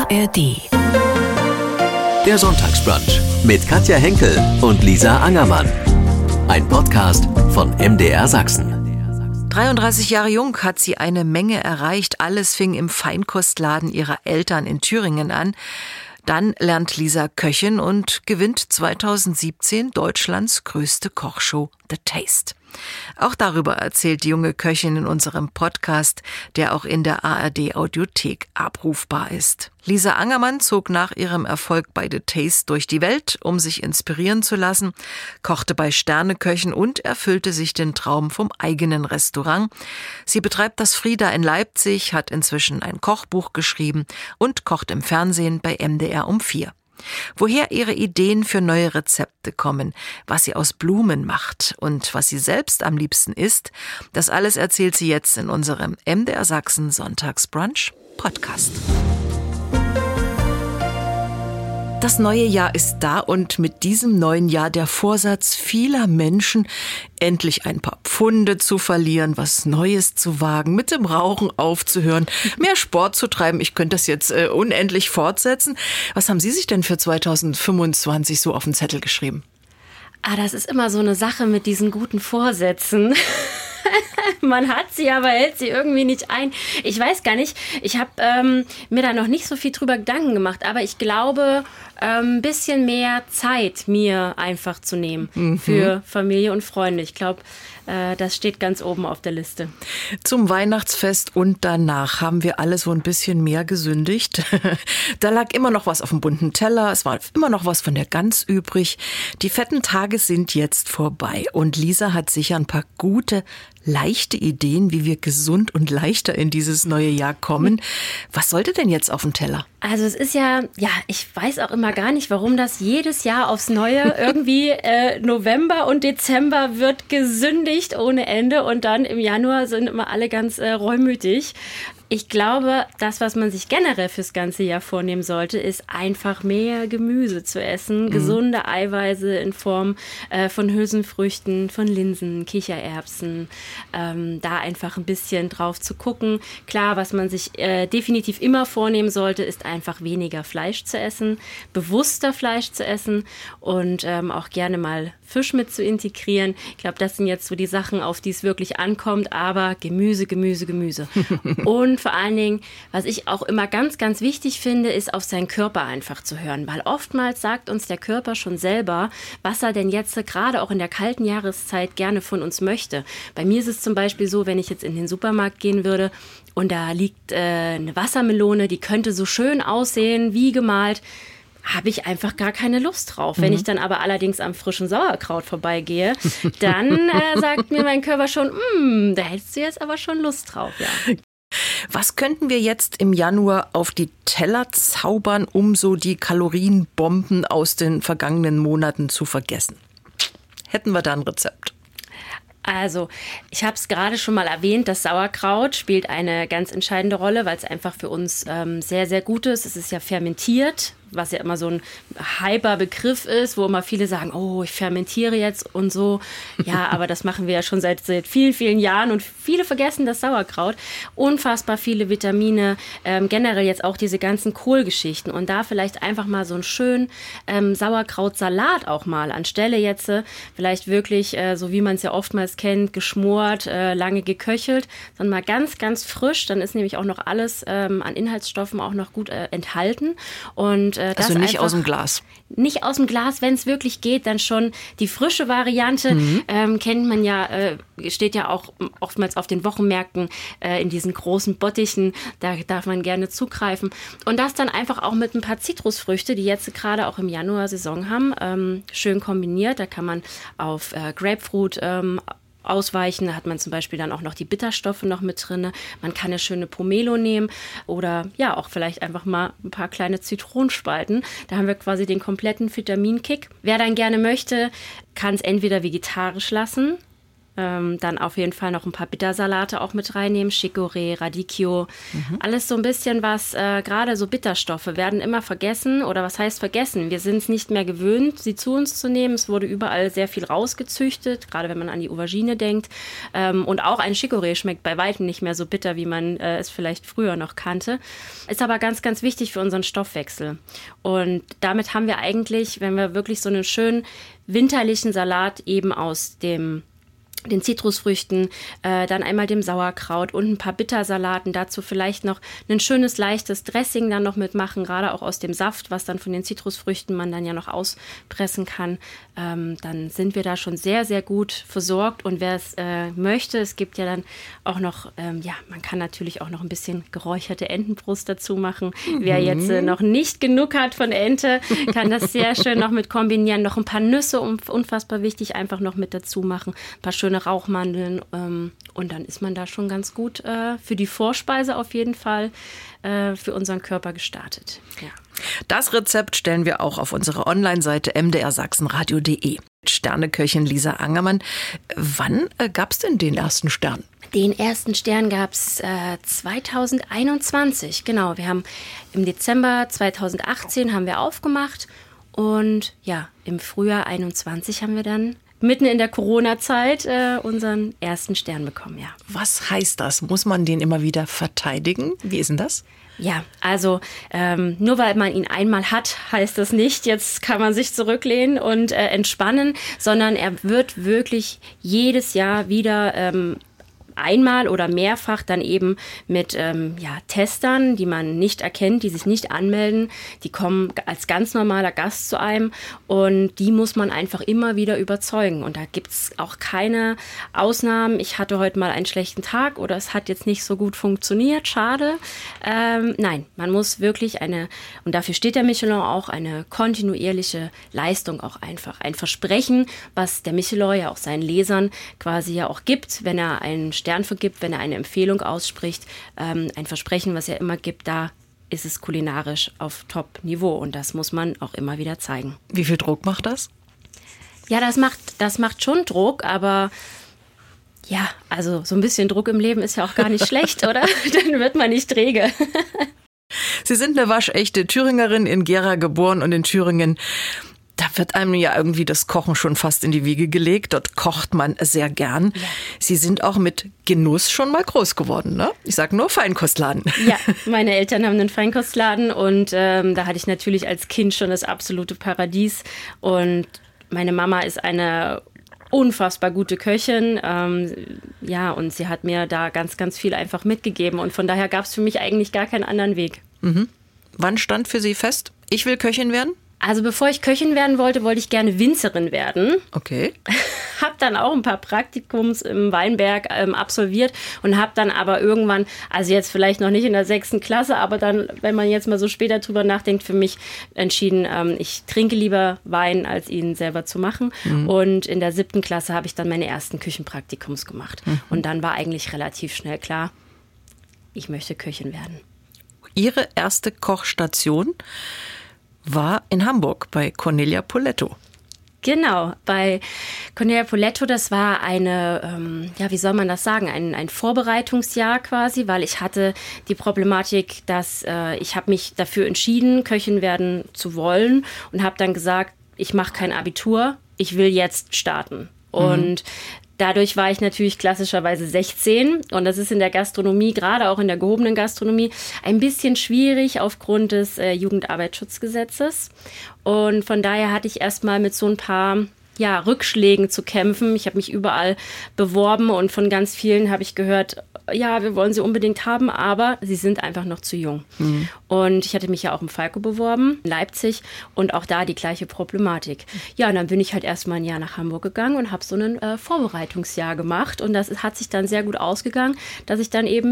ARD. Der Sonntagsbrunch mit Katja Henkel und Lisa Angermann. Ein Podcast von MDR Sachsen. 33 Jahre jung hat sie eine Menge erreicht. Alles fing im Feinkostladen ihrer Eltern in Thüringen an. Dann lernt Lisa Köchin und gewinnt 2017 Deutschlands größte Kochshow The Taste. Auch darüber erzählt die junge Köchin in unserem Podcast, der auch in der ARD-Audiothek abrufbar ist. Lisa Angermann zog nach ihrem Erfolg bei The Taste durch die Welt, um sich inspirieren zu lassen, kochte bei Sterneköchen und erfüllte sich den Traum vom eigenen Restaurant. Sie betreibt das Frieda in Leipzig, hat inzwischen ein Kochbuch geschrieben und kocht im Fernsehen bei MDR um 4. Woher ihre Ideen für neue Rezepte kommen, was sie aus Blumen macht und was sie selbst am liebsten isst, das alles erzählt sie jetzt in unserem MDR Sachsen Sonntagsbrunch Podcast. Das neue Jahr ist da und mit diesem neuen Jahr der Vorsatz vieler Menschen, endlich ein paar Pfunde zu verlieren, was Neues zu wagen, mit dem Rauchen aufzuhören, mehr Sport zu treiben. Ich könnte das jetzt unendlich fortsetzen. Was haben Sie sich denn für 2025 so auf den Zettel geschrieben? Das ist immer so eine Sache mit diesen guten Vorsätzen. Man hat sie, aber hält sie irgendwie nicht ein. Ich weiß gar nicht, ich habe mir da noch nicht so viel drüber Gedanken gemacht, aber ich glaube, ein bisschen mehr Zeit mir einfach zu nehmen für Familie und Freunde. Ich glaube, das steht ganz oben auf der Liste. Zum Weihnachtsfest und danach haben wir alle so ein bisschen mehr gesündigt. Da lag immer noch was auf dem bunten Teller, es war immer noch was von der Gans übrig. Die fetten Tage sind jetzt vorbei und Lisa hat sicher ein paar gute, leichte Ideen, wie wir gesund und leichter in dieses neue Jahr kommen. Was sollte denn jetzt auf dem Teller? Also es ist ja, ich weiß auch immer gar nicht, warum das jedes Jahr aufs Neue irgendwie November und Dezember wird gesündigt ohne Ende und dann im Januar sind immer alle ganz reumütig. Ich glaube, das, was man sich generell fürs ganze Jahr vornehmen sollte, ist einfach mehr Gemüse zu essen. Gesunde Eiweiße in Form von Hülsenfrüchten, von Linsen, Kichererbsen. Da einfach ein bisschen drauf zu gucken. Klar, was man sich definitiv immer vornehmen sollte, ist einfach weniger Fleisch zu essen, bewusster Fleisch zu essen und auch gerne mal Fisch mit zu integrieren. Ich glaube, das sind jetzt so die Sachen, auf die es wirklich ankommt. Aber Gemüse, Gemüse, Gemüse. Und vor allen Dingen, was ich auch immer ganz, ganz wichtig finde, ist auf seinen Körper einfach zu hören. Weil oftmals sagt uns der Körper schon selber, was er denn jetzt gerade auch in der kalten Jahreszeit gerne von uns möchte. Bei mir ist es zum Beispiel so, wenn ich jetzt in den Supermarkt gehen würde und da liegt eine Wassermelone, die könnte so schön aussehen, wie gemalt, habe ich einfach gar keine Lust drauf. Wenn ich dann aber allerdings am frischen Sauerkraut vorbeigehe, dann sagt mir mein Körper schon, da hättest du jetzt aber schon Lust drauf, ja. Was könnten wir jetzt im Januar auf die Teller zaubern, um so die Kalorienbomben aus den vergangenen Monaten zu vergessen? Hätten wir da ein Rezept? Also, ich habe es gerade schon mal erwähnt, das Sauerkraut spielt eine ganz entscheidende Rolle, weil es einfach für uns sehr, sehr gut ist. Es ist ja fermentiert, was ja immer so ein hyper Begriff ist, wo immer viele sagen, oh, ich fermentiere jetzt und so. Ja, aber das machen wir ja schon seit vielen, vielen Jahren und viele vergessen das Sauerkraut. Unfassbar viele Vitamine, generell jetzt auch diese ganzen Kohlgeschichten und da vielleicht einfach mal so einen schönen Sauerkrautsalat auch mal anstelle jetzt vielleicht wirklich, so wie man es ja oftmals kennt, geschmort, lange geköchelt, sondern mal ganz, ganz frisch. Dann ist nämlich auch noch alles an Inhaltsstoffen auch noch gut enthalten und also nicht aus dem Glas. Nicht aus dem Glas, wenn es wirklich geht, dann schon die frische Variante. Kennt man ja, steht ja auch oftmals auf den Wochenmärkten in diesen großen Bottichen. Da darf man gerne zugreifen. Und das dann einfach auch mit ein paar Zitrusfrüchte, die jetzt gerade auch im Januar Saison haben, schön kombiniert. Da kann man auf Grapefruit ausweichen. Da hat man zum Beispiel dann auch noch die Bitterstoffe noch mit drin. Man kann eine schöne Pomelo nehmen oder ja auch vielleicht einfach mal ein paar kleine Zitronenspalten. Da haben wir quasi den kompletten Vitaminkick. Wer dann gerne möchte, kann es entweder vegetarisch lassen. Dann auf jeden Fall noch ein paar Bittersalate auch mit reinnehmen. Chicorée, Radicchio. Alles so ein bisschen was, gerade so Bitterstoffe werden immer vergessen. Oder was heißt vergessen? Wir sind es nicht mehr gewöhnt, sie zu uns zu nehmen. Es wurde überall sehr viel rausgezüchtet, gerade wenn man an die Aubergine denkt. Und auch ein Chicorée schmeckt bei weitem nicht mehr so bitter, wie man es vielleicht früher noch kannte. Ist aber ganz, ganz wichtig für unseren Stoffwechsel. Und damit haben wir eigentlich, wenn wir wirklich so einen schönen winterlichen Salat eben aus den Zitrusfrüchten, dann einmal dem Sauerkraut und ein paar Bittersalaten, dazu vielleicht noch ein schönes, leichtes Dressing dann noch mitmachen, gerade auch aus dem Saft, was dann von den Zitrusfrüchten man dann ja noch auspressen kann, dann sind wir da schon sehr, sehr gut versorgt. Und wer es möchte, es gibt ja dann auch noch, man kann natürlich auch noch ein bisschen geräucherte Entenbrust dazu machen. Wer jetzt noch nicht genug hat von Ente, kann das sehr schön noch mit kombinieren. Noch ein paar Nüsse, unfassbar wichtig, einfach noch mit dazu machen. Ein paar schöne Rauchmandeln und dann ist man da schon ganz gut für die Vorspeise auf jeden Fall für unseren Körper gestartet. Ja. Das Rezept stellen wir auch auf unsere Online-Seite mdrsachsenradio.de. Sterneköchin Lisa Angermann. Wann gab es denn den ersten Stern? Den ersten Stern gab es 2021, genau. Wir haben im Dezember 2018 haben wir aufgemacht und ja, im Frühjahr 2021 haben wir dann mitten in der Corona-Zeit unseren ersten Stern bekommen, ja. Was heißt das? Muss man den immer wieder verteidigen? Wie ist denn das? Ja, also nur weil man ihn einmal hat, heißt das nicht, jetzt kann man sich zurücklehnen und entspannen, sondern er wird wirklich jedes Jahr wieder einmal oder mehrfach dann eben mit Testern, die man nicht erkennt, die sich nicht anmelden. Die kommen als ganz normaler Gast zu einem und die muss man einfach immer wieder überzeugen. Und da gibt's auch keine Ausnahmen. Ich hatte heute mal einen schlechten Tag oder es hat jetzt nicht so gut funktioniert. Schade. Nein, man muss wirklich und dafür steht der Michelin auch, eine kontinuierliche Leistung auch einfach. Ein Versprechen, was der Michelin ja auch seinen Lesern quasi ja auch gibt, wenn er einen Stern vergibt, wenn er eine Empfehlung ausspricht, ein Versprechen, was er immer gibt, da ist es kulinarisch auf Top-Niveau und das muss man auch immer wieder zeigen. Wie viel Druck macht das? Ja, das macht schon Druck, aber ja, also so ein bisschen Druck im Leben ist ja auch gar nicht schlecht, oder? Dann wird man nicht träge. Sie sind eine waschechte Thüringerin, in Gera geboren und in Thüringen. Da wird einem ja irgendwie das Kochen schon fast in die Wiege gelegt. Dort kocht man sehr gern. Ja. Sie sind auch mit Genuss schon mal groß geworden, ne? Ich sag nur Feinkostladen. Ja, meine Eltern haben einen Feinkostladen und da hatte ich natürlich als Kind schon das absolute Paradies. Und meine Mama ist eine unfassbar gute Köchin. Und sie hat mir da ganz, ganz viel einfach mitgegeben. Und von daher gab es für mich eigentlich gar keinen anderen Weg. Mhm. Wann stand für Sie fest, ich will Köchin werden? Also bevor ich Köchin werden wollte, wollte ich gerne Winzerin werden. Okay. Habe dann auch ein paar Praktikums im Weinberg absolviert und habe dann aber irgendwann, also jetzt vielleicht noch nicht in der 6. Klasse, aber dann, wenn man jetzt mal so später drüber nachdenkt, für mich entschieden, ich trinke lieber Wein, als ihn selber zu machen. Mhm. Und in der 7. Klasse habe ich dann meine ersten Küchenpraktikums gemacht. Mhm. Und dann war eigentlich relativ schnell klar, ich möchte Köchin werden. Ihre erste Kochstation war in Hamburg bei Cornelia Poletto. Genau, bei Cornelia Poletto, das war eine, wie soll man das sagen, ein Vorbereitungsjahr quasi, weil ich hatte die Problematik, dass ich habe mich dafür entschieden, Köchin werden zu wollen und habe dann gesagt, ich mache kein Abitur, ich will jetzt starten. Und dadurch war ich natürlich klassischerweise 16 und das ist in der Gastronomie, gerade auch in der gehobenen Gastronomie, ein bisschen schwierig aufgrund des Jugendarbeitsschutzgesetzes. Und von daher hatte ich erstmal mit so ein paar Rückschlägen zu kämpfen. Ich habe mich überall beworben und von ganz vielen habe ich gehört, ja, wir wollen sie unbedingt haben, aber sie sind einfach noch zu jung. Mhm. Und ich hatte mich ja auch im Falco beworben, in Leipzig, und auch da die gleiche Problematik. Ja, und dann bin ich halt erstmal ein Jahr nach Hamburg gegangen und habe so ein Vorbereitungsjahr gemacht und das hat sich dann sehr gut ausgegangen, dass ich dann eben,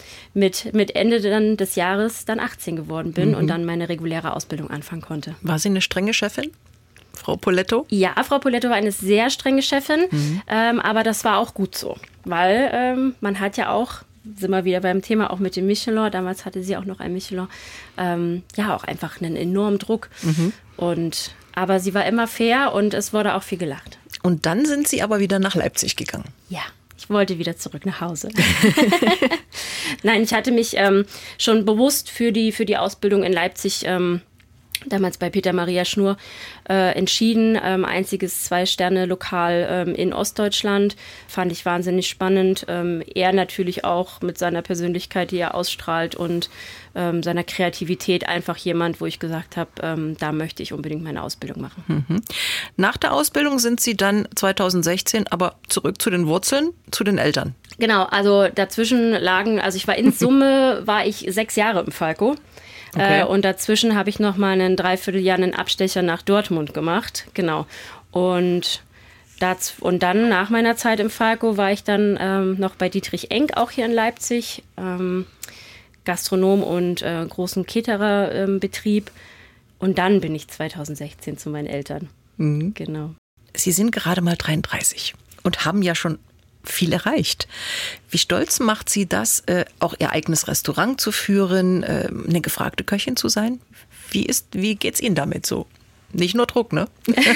mit Ende dann des Jahres dann 18 geworden bin und dann meine reguläre Ausbildung anfangen konnte. War sie eine strenge Chefin? Frau Poletto? Ja, Frau Poletto war eine sehr strenge Chefin, aber das war auch gut so, weil man hat ja auch, sind wir wieder beim Thema, auch mit dem Michelin, damals hatte sie auch noch ein Michelin, auch einfach einen enormen Druck. Aber sie war immer fair und es wurde auch viel gelacht. Und dann sind Sie aber wieder nach Leipzig gegangen. Ja, ich wollte wieder zurück nach Hause. Nein, ich hatte mich schon bewusst für die Ausbildung in Leipzig damals bei Peter Maria Schnur entschieden. Einziges 2-Sterne-Lokal in Ostdeutschland. Fand ich wahnsinnig spannend. Er natürlich auch mit seiner Persönlichkeit, die er ausstrahlt und seiner Kreativität einfach jemand, wo ich gesagt habe, da möchte ich unbedingt meine Ausbildung machen. Mhm. Nach der Ausbildung sind Sie dann 2016 aber zurück zu den Wurzeln, zu den Eltern. Genau, also dazwischen lagen, also ich war in Summe, war ich 6 Jahre im Falco. Okay. Und dazwischen habe ich noch mal einen Dreivierteljahr einen Abstecher nach Dortmund gemacht. Genau. Und dann nach meiner Zeit im Falco war ich dann noch bei Dietrich Enck, auch hier in Leipzig, Gastronom und großen Catererbetrieb. Und dann bin ich 2016 zu meinen Eltern. Mhm. Genau. Sie sind gerade mal 33 und haben ja schon viel erreicht. Wie stolz macht Sie das, auch Ihr eigenes Restaurant zu führen, eine gefragte Köchin zu sein? Wie geht's Ihnen damit so? Nicht nur Druck, ne?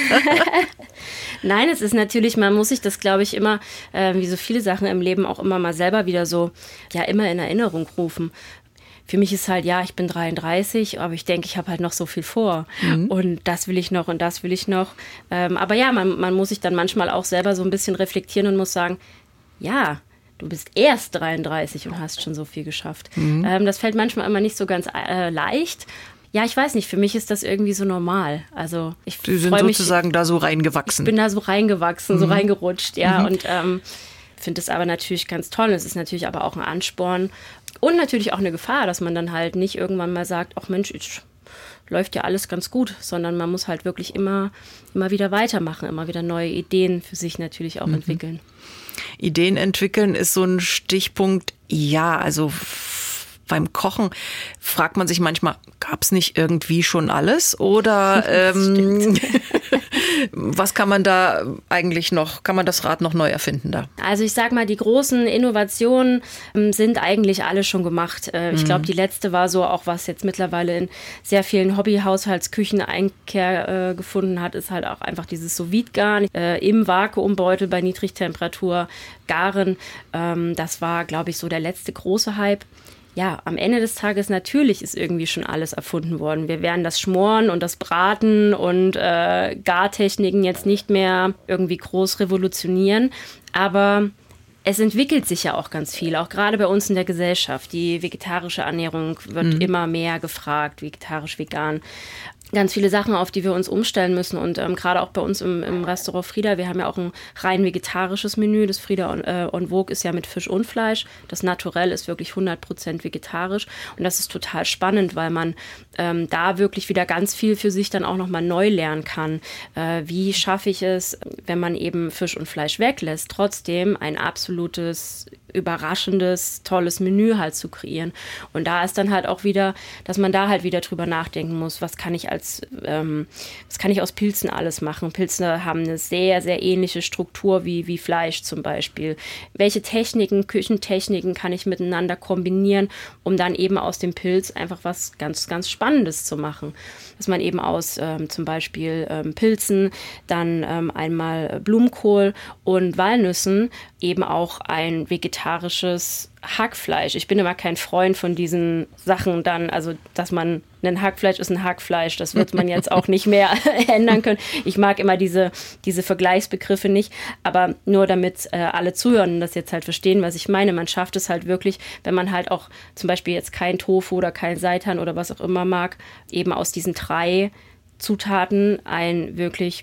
Nein, es ist natürlich, man muss sich das, glaube ich, immer, wie so viele Sachen im Leben, auch immer mal selber wieder so, ja, immer in Erinnerung rufen. Für mich ist halt, ja, ich bin 33, aber ich denke, ich habe halt noch so viel vor. Mhm. Und das will ich noch und das will ich noch. Aber ja, man muss sich dann manchmal auch selber so ein bisschen reflektieren und muss sagen, ja, du bist erst 33 und hast schon so viel geschafft. Mhm. Das fällt manchmal immer nicht so ganz leicht. Ja, ich weiß nicht, für mich ist das irgendwie so normal. Also Sie sind sozusagen da so reingewachsen. Ich bin da so reingewachsen, so reingerutscht, ja. Und finde es aber natürlich ganz toll. Es ist natürlich aber auch ein Ansporn und natürlich auch eine Gefahr, dass man dann halt nicht irgendwann mal sagt, ach Mensch, läuft ja alles ganz gut, sondern man muss halt wirklich immer wieder weitermachen, immer wieder neue Ideen für sich natürlich auch entwickeln. Ideen entwickeln ist so ein Stichpunkt. Ja, also beim Kochen fragt man sich manchmal, gab es nicht irgendwie schon alles? Oder was kann man da eigentlich noch, kann man das Rad noch neu erfinden da? Also ich sag mal, die großen Innovationen sind eigentlich alle schon gemacht. Ich glaube, die letzte war so, auch was jetzt mittlerweile in sehr vielen Hobby-Haushaltsküchen Einkehr gefunden hat, ist halt auch einfach dieses Sous-Vide-Garen im Vakuumbeutel bei Niedrigtemperatur garen. Das war, glaube ich, so der letzte große Hype. Ja, am Ende des Tages natürlich ist irgendwie schon alles erfunden worden. Wir werden das Schmoren und das Braten und Gartechniken jetzt nicht mehr irgendwie groß revolutionieren, aber es entwickelt sich ja auch ganz viel, auch gerade bei uns in der Gesellschaft. Die vegetarische Ernährung wird immer mehr gefragt, vegetarisch, vegan. Ganz viele Sachen, auf die wir uns umstellen müssen. Und gerade auch bei uns im Restaurant Frieda, wir haben ja auch ein rein vegetarisches Menü. Das Frieda en Vogue ist ja mit Fisch und Fleisch. Das Naturell ist wirklich 100% vegetarisch. Und das ist total spannend, weil man da wirklich wieder ganz viel für sich dann auch nochmal neu lernen kann. Wie schaffe ich es, wenn man eben Fisch und Fleisch weglässt, trotzdem ein absolutes, überraschendes, tolles Menü halt zu kreieren. Und da ist dann halt auch wieder, dass man da halt wieder drüber nachdenken muss, was kann ich aus Pilzen alles machen? Pilze haben eine sehr, sehr ähnliche Struktur wie Fleisch zum Beispiel. Welche Techniken, Küchentechniken kann ich miteinander kombinieren, um dann eben aus dem Pilz einfach was ganz, ganz Spannendes zu machen? Dass man eben aus zum Beispiel Pilzen, dann einmal Blumenkohl und Walnüssen eben auch ein vegetarisches Hackfleisch. Ich bin immer kein Freund von diesen Sachen dann, also dass man ein Hackfleisch ist ein Hackfleisch, das wird man jetzt auch nicht mehr ändern können. Ich mag immer diese Vergleichsbegriffe nicht, aber nur damit alle Zuhörenden das jetzt halt verstehen, was ich meine. Man schafft es halt wirklich, wenn man halt auch zum Beispiel jetzt kein Tofu oder kein Seitan oder was auch immer mag, eben aus diesen 3 Zutaten eine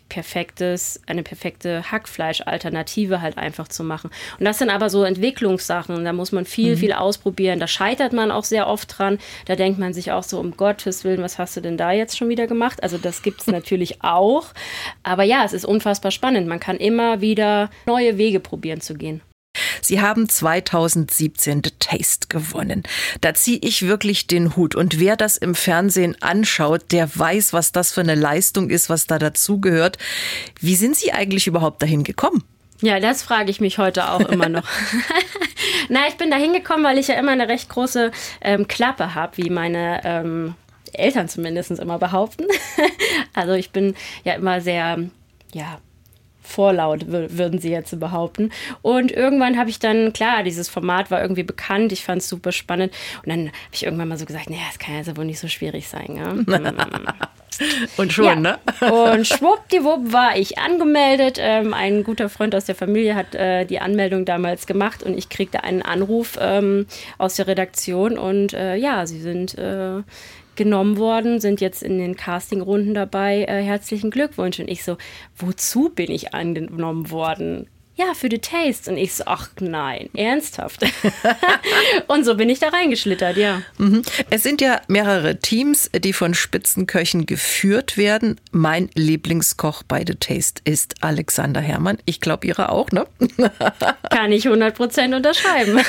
perfekte Hackfleisch-Alternative halt einfach zu machen. Und das sind aber so Entwicklungssachen, da muss man viel ausprobieren, da scheitert man auch sehr oft dran, da denkt man sich auch so, um Gottes Willen, was hast du denn da jetzt schon wieder gemacht? Also das gibt es natürlich auch, aber ja, es ist unfassbar spannend, man kann immer wieder neue Wege probieren zu gehen. Sie haben 2017 The Taste gewonnen. Da ziehe ich wirklich den Hut. Und wer das im Fernsehen anschaut, der weiß, was das für eine Leistung ist, was da dazugehört. Wie sind Sie eigentlich überhaupt dahin gekommen? Ja, das frage ich mich heute auch immer noch. Na, ich bin dahin gekommen, weil ich ja immer eine recht große Klappe habe, wie meine Eltern zumindest immer behaupten. Also ich bin ja immer sehr, vorlaut, würden sie jetzt behaupten. Und irgendwann habe ich dann, klar, dieses Format war irgendwie bekannt, ich fand es super spannend. Und dann habe ich irgendwann mal so gesagt, naja, das kann ja wohl nicht so schwierig sein. Ja? Und schon, ne? Und schwuppdiwupp war ich angemeldet. Ein guter Freund aus der Familie hat die Anmeldung damals gemacht und ich kriegte einen Anruf aus der Redaktion und sie sind genommen worden, sind jetzt in den Castingrunden dabei. Herzlichen Glückwunsch. Und ich so, wozu bin ich angenommen worden? Ja, für The Taste. Und ich so, ach nein, ernsthaft. Und so bin ich da reingeschlittert, ja. Es sind ja mehrere Teams, die von Spitzenköchen geführt werden. Mein Lieblingskoch bei The Taste ist Alexander Herrmann. Ich glaube, Ihre auch, ne? Kann ich 100% unterschreiben.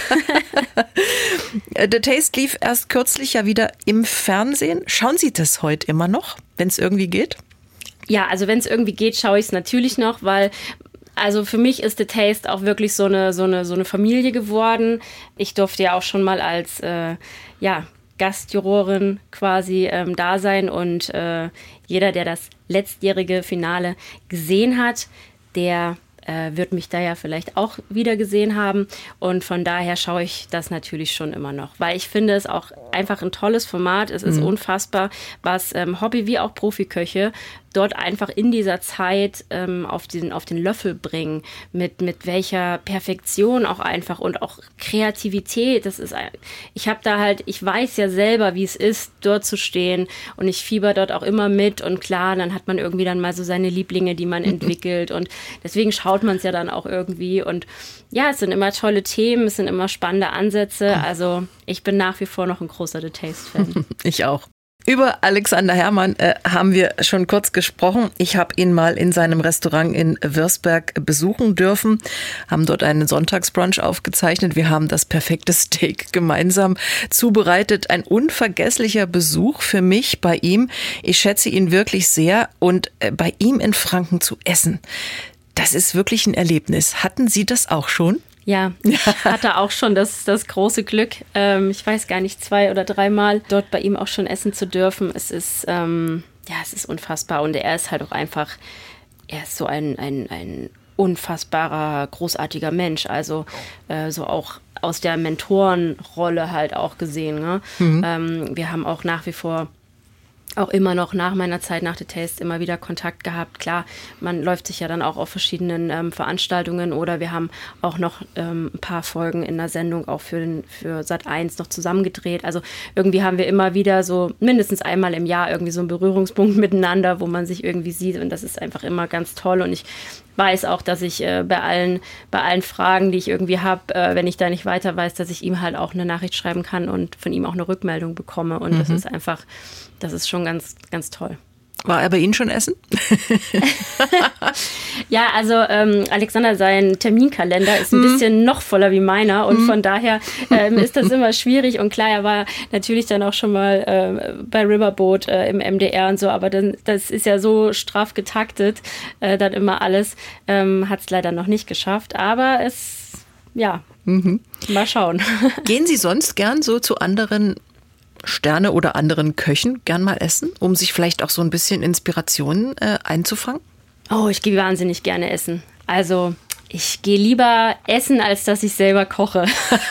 The Taste lief erst kürzlich ja wieder im Fernsehen. Schauen Sie das heute immer noch, wenn es irgendwie geht? Ja, also wenn es irgendwie geht, schaue ich es natürlich noch, weil also für mich ist The Taste auch wirklich so eine Familie geworden. Ich durfte ja auch schon mal als Gastjurorin quasi da sein und jeder, der das letztjährige Finale gesehen hat, der wird mich da ja vielleicht auch wieder gesehen haben. Und von daher schaue ich das natürlich schon immer noch, weil ich finde es auch einfach ein tolles Format. Es ist unfassbar, was Hobby- wie auch Profiköche dort einfach in dieser Zeit auf den Löffel bringen, mit welcher Perfektion auch einfach und auch Kreativität. Ich weiß ja selber, wie es ist, dort zu stehen und ich fieber dort auch immer mit und klar, dann hat man irgendwie dann mal so seine Lieblinge, die man entwickelt und deswegen schaut man es ja dann auch irgendwie und ja, es sind immer tolle Themen, es sind immer spannende Ansätze, also ich bin nach wie vor noch ein großer The Taste-Fan. Ich auch. Über Alexander Herrmann haben wir schon kurz gesprochen. Ich habe ihn mal in seinem Restaurant in Würzberg besuchen dürfen, haben dort einen Sonntagsbrunch aufgezeichnet. Wir haben das perfekte Steak gemeinsam zubereitet. Ein unvergesslicher Besuch für mich bei ihm. Ich schätze ihn wirklich sehr und bei ihm in Franken zu essen, das ist wirklich ein Erlebnis. Hatten Sie das auch schon? Ja, ich hatte auch schon das große Glück, ich weiß gar nicht, 2 oder 3 Mal dort bei ihm auch schon essen zu dürfen. Es ist unfassbar und er ist halt auch einfach, er ist so ein unfassbarer, großartiger Mensch, also so auch aus der Mentorenrolle halt auch gesehen. Ne? Wir haben auch nach wie vor auch immer noch nach meiner Zeit nach The Taste immer wieder Kontakt gehabt. Klar, man läuft sich ja dann auch auf verschiedenen Veranstaltungen oder wir haben auch noch ein paar Folgen in der Sendung auch für Sat.1 noch zusammengedreht. Also irgendwie haben wir immer wieder so mindestens einmal im Jahr irgendwie so einen Berührungspunkt miteinander, wo man sich irgendwie sieht und das ist einfach immer ganz toll und ich weiß auch, dass ich bei allen Fragen, die ich irgendwie habe, wenn ich da nicht weiter weiß, dass ich ihm halt auch eine Nachricht schreiben kann und von ihm auch eine Rückmeldung bekomme und das ist einfach, das ist schon ganz, ganz toll. War er bei Ihnen schon essen? Ja, also Alexander, sein Terminkalender ist ein bisschen noch voller wie meiner und von daher ist das immer schwierig und klar, er war natürlich dann auch schon mal bei Riverboat im MDR und so, aber das ist ja so straff getaktet, dann immer alles, hat es leider noch nicht geschafft, aber mal schauen. Gehen Sie sonst gern so zu anderen Sterne oder anderen Köchen gern mal essen, um sich vielleicht auch so ein bisschen Inspirationen einzufangen? Oh, ich gehe wahnsinnig gerne essen. Also ich gehe lieber essen, als dass ich selber koche.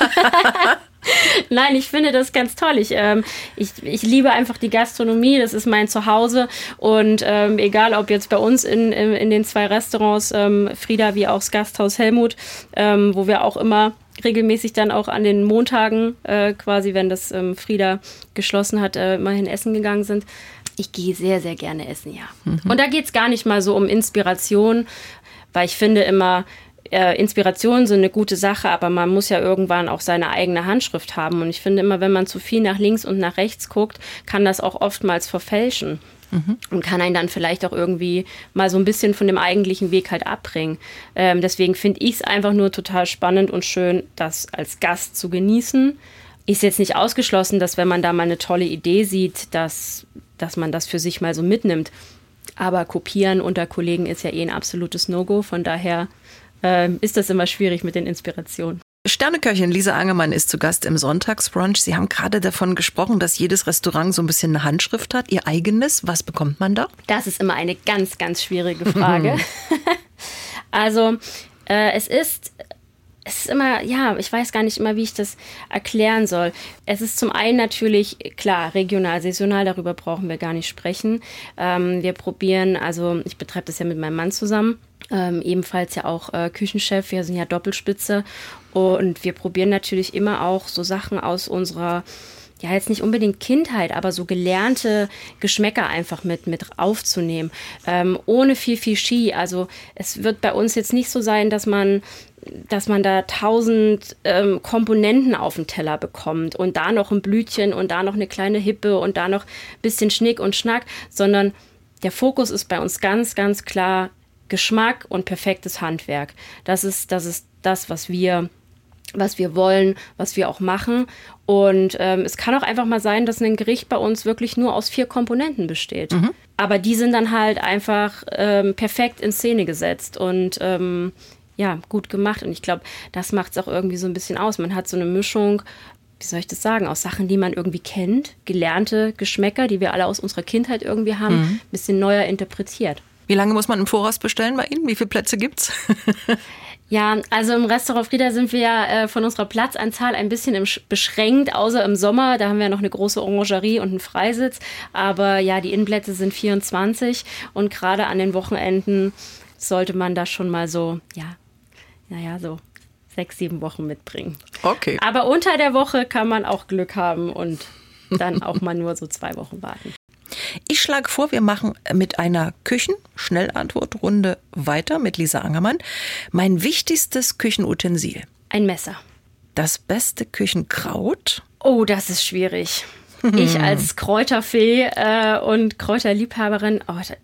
Nein, ich finde das ganz toll. Ich liebe einfach die Gastronomie, das ist mein Zuhause und egal ob jetzt bei uns in den 2 Restaurants, Frieda wie auch das Gasthaus Helmut, wo wir auch immer regelmäßig dann auch an den Montagen, quasi wenn das Frieda geschlossen hat, immerhin essen gegangen sind. Ich gehe sehr, sehr gerne essen, ja. Und da geht es gar nicht mal so um Inspiration, weil ich finde immer, Inspirationen sind eine gute Sache, aber man muss ja irgendwann auch seine eigene Handschrift haben. Und ich finde immer, wenn man zu viel nach links und nach rechts guckt, kann das auch oftmals verfälschen. Und kann einen dann vielleicht auch irgendwie mal so ein bisschen von dem eigentlichen Weg halt abbringen. Deswegen finde ich es einfach nur total spannend und schön, das als Gast zu genießen. Ist jetzt nicht ausgeschlossen, dass wenn man da mal eine tolle Idee sieht, dass man das für sich mal so mitnimmt. Aber kopieren unter Kollegen ist ja ein absolutes No-Go. Von daher ist das immer schwierig mit den Inspirationen. Sterneköchin Lisa Angermann ist zu Gast im Sonntagsbrunch. Sie haben gerade davon gesprochen, dass jedes Restaurant so ein bisschen eine Handschrift hat, ihr eigenes. Was bekommt man da? Das ist immer eine ganz, ganz schwierige Frage. Also es ist immer, ja, ich weiß gar nicht immer, wie ich das erklären soll. Es ist zum einen natürlich, klar, regional, saisonal, darüber brauchen wir gar nicht sprechen. Wir probieren, also ich betreibe das ja mit meinem Mann zusammen, ebenfalls ja auch Küchenchef, wir sind ja Doppelspitze und wir probieren natürlich immer auch so Sachen aus unserer, ja, jetzt nicht unbedingt Kindheit, aber so gelernte Geschmäcker einfach mit aufzunehmen, ohne viel Ski. Also es wird bei uns jetzt nicht so sein, dass man da 1000 Komponenten auf den Teller bekommt und da noch ein Blütchen und da noch eine kleine Hippe und da noch ein bisschen Schnick und Schnack, sondern der Fokus ist bei uns ganz, ganz klar Geschmack und perfektes Handwerk. Das ist das, was wir wollen, was wir auch machen. Und es kann auch einfach mal sein, dass ein Gericht bei uns wirklich nur aus 4 Komponenten besteht. Mhm. Aber die sind dann halt einfach perfekt in Szene gesetzt und ja, gut gemacht. Und ich glaube, das macht es auch irgendwie so ein bisschen aus. Man hat so eine Mischung, wie soll ich das sagen, aus Sachen, die man irgendwie kennt, gelernte Geschmäcker, die wir alle aus unserer Kindheit irgendwie haben, ein bisschen neuer interpretiert. Wie lange muss man im Voraus bestellen bei Ihnen? Wie viele Plätze gibt's? Ja, also im Restaurant Frieda sind wir ja von unserer Platzanzahl ein bisschen beschränkt, außer im Sommer. Da haben wir noch eine große Orangerie und einen Freisitz. Aber ja, die Innenplätze sind 24 und gerade an den Wochenenden sollte man da schon mal so, so 6-7 Wochen mitbringen. Okay. Aber unter der Woche kann man auch Glück haben und dann auch mal nur so 2 Wochen warten. Ich schlage vor, wir machen mit einer Küchen-Schnellantwortrunde weiter mit Lisa Angermann. Mein wichtigstes Küchenutensil. Ein Messer. Das beste Küchenkraut. Oh, das ist schwierig. Ich als Kräuterfee und Kräuterliebhaberin,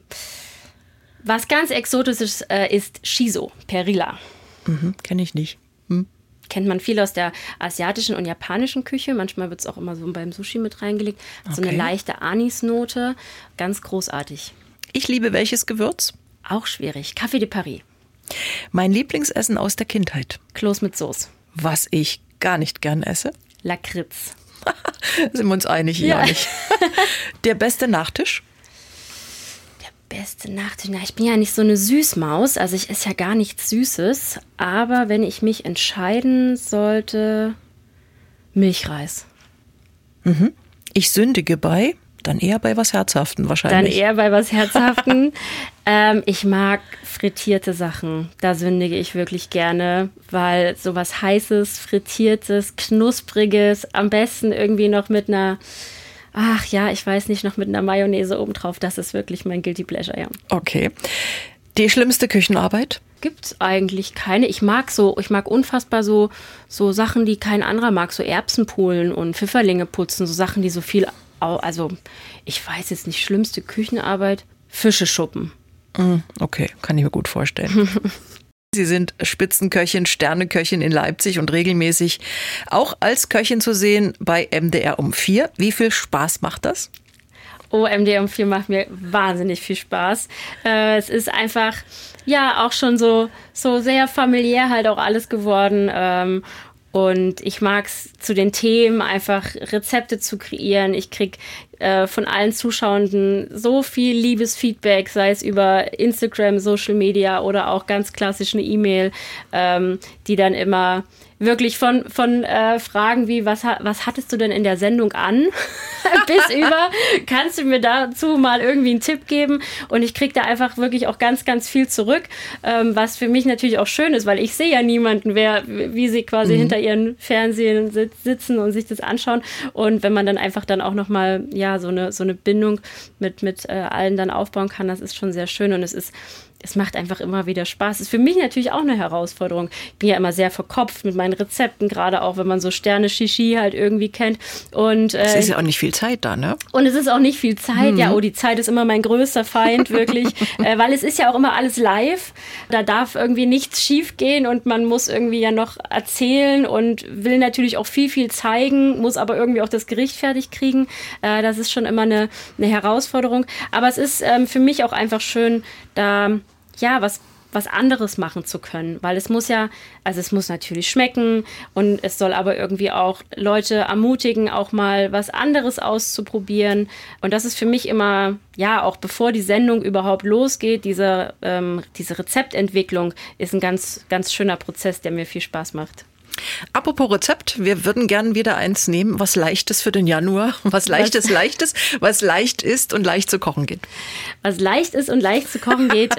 was ganz Exotisches ist Shiso, Perilla. Kenne ich nicht. Kennt man viel aus der asiatischen und japanischen Küche. Manchmal wird es auch immer so beim Sushi mit reingelegt. So eine leichte Anisnote. Ganz großartig. Ich liebe welches Gewürz? Auch schwierig. Café de Paris. Mein Lieblingsessen aus der Kindheit? Kloß mit Soße. Was ich gar nicht gern esse? Lakritz. Sind wir uns einig? Ja, nicht. Der beste Nachtisch? Beste Nachtisch. Na, ich bin ja nicht so eine Süßmaus, also ich esse ja gar nichts Süßes. Aber wenn ich mich entscheiden sollte, Milchreis. Ich sündige dann eher bei was Herzhaften wahrscheinlich. Dann eher bei was Herzhaften. Ich mag frittierte Sachen. Da sündige ich wirklich gerne, weil sowas Heißes, Frittiertes, Knuspriges, am besten irgendwie noch mit einer noch mit einer Mayonnaise obendrauf. Das ist wirklich mein Guilty Pleasure, ja. Okay. Die schlimmste Küchenarbeit? Gibt's eigentlich keine. Ich mag unfassbar so Sachen, die kein anderer mag. So Erbsenpolen und Pfifferlinge putzen. So Sachen, die so viel, also ich weiß jetzt nicht, schlimmste Küchenarbeit. Fische schuppen. Okay, kann ich mir gut vorstellen. Sie sind Spitzenköchin, Sterneköchin in Leipzig und regelmäßig auch als Köchin zu sehen bei MDR um 4. Wie viel Spaß macht das? Oh, MDR um 4 macht mir wahnsinnig viel Spaß. Es ist einfach, ja, auch schon so sehr familiär halt auch alles geworden. Und ich mag es zu den Themen, einfach Rezepte zu kreieren. Ich kriege von allen Zuschauenden so viel liebes Feedback, sei es über Instagram, Social Media oder auch ganz klassisch eine E-Mail, die dann immer wirklich von Fragen wie, was hattest du denn in der Sendung an? Bis über, kannst du mir dazu mal irgendwie einen Tipp geben? Und ich kriege da einfach wirklich auch ganz, ganz viel zurück, was für mich natürlich auch schön ist, weil ich sehe ja niemanden, wie sie quasi hinter ihren Fernsehen sitzen und sich das anschauen. Und wenn man dann einfach dann auch nochmal, ja, so eine Bindung mit allen dann aufbauen kann, das ist schon sehr schön und es macht einfach immer wieder Spaß. Ist für mich natürlich auch eine Herausforderung. Ich bin ja immer sehr verkopft mit meinen Rezepten, gerade auch, wenn man so Sterne-Shishi halt irgendwie kennt. Und es ist ja auch nicht viel Zeit da, ne? Und es ist auch nicht viel Zeit. Ja, die Zeit ist immer mein größter Feind, wirklich. Weil es ist ja auch immer alles live. Da darf irgendwie nichts schief gehen und man muss irgendwie ja noch erzählen und will natürlich auch viel, viel zeigen, muss aber irgendwie auch das Gericht fertig kriegen. Das ist schon immer eine Herausforderung. Aber es ist für mich auch einfach schön, da was was anderes machen zu können, weil es muss natürlich schmecken und es soll aber irgendwie auch Leute ermutigen, auch mal was anderes auszuprobieren. Und das ist für mich immer, auch bevor die Sendung überhaupt losgeht, diese Rezeptentwicklung ist ein ganz, ganz schöner Prozess, der mir viel Spaß macht. Apropos Rezept, wir würden gern wieder eins nehmen, was Leichtes für den Januar. Was Leichtes, was leicht ist und leicht zu kochen geht. Was leicht ist und leicht zu kochen geht,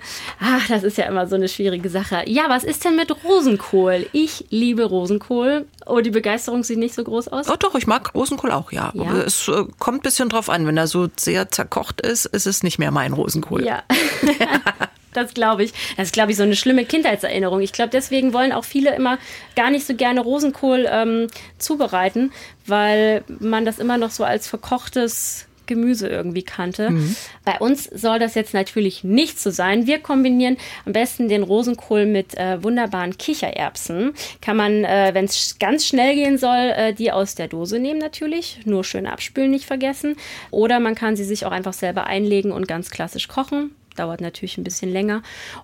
das ist ja immer so eine schwierige Sache. Ja, was ist denn mit Rosenkohl? Ich liebe Rosenkohl. Oh, die Begeisterung sieht nicht so groß aus. Oh doch, ich mag Rosenkohl auch, ja. Aber es kommt ein bisschen drauf an. Wenn er so sehr zerkocht ist, ist es nicht mehr mein Rosenkohl. Ja. Das glaube ich. Das ist, glaube ich, so eine schlimme Kindheitserinnerung. Ich glaube, deswegen wollen auch viele immer gar nicht so gerne Rosenkohl zubereiten, weil man das immer noch so als verkochtes Gemüse irgendwie kannte. Bei uns soll das jetzt natürlich nicht so sein. Wir kombinieren am besten den Rosenkohl mit wunderbaren Kichererbsen. Kann man, wenn es ganz schnell gehen soll, die aus der Dose nehmen natürlich. Nur schön abspülen, nicht vergessen. Oder man kann sie sich auch einfach selber einlegen und ganz klassisch kochen. Dauert natürlich ein bisschen länger.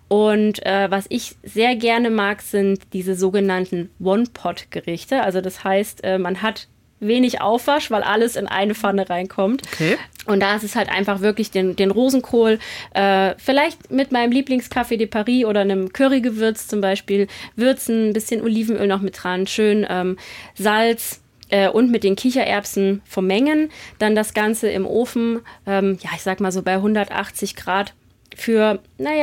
Und was ich sehr gerne mag, sind diese sogenannten One-Pot-Gerichte. Also das heißt, man hat wenig Aufwasch, weil alles in eine Pfanne reinkommt. Okay. Und da ist es halt einfach wirklich den Rosenkohl, vielleicht mit meinem Lieblingscafé de Paris oder einem Currygewürz zum Beispiel, würzen, ein bisschen Olivenöl noch mit dran, schön Salz, und mit den Kichererbsen vermengen. Dann das Ganze im Ofen, ich sag mal so bei 180 Grad für,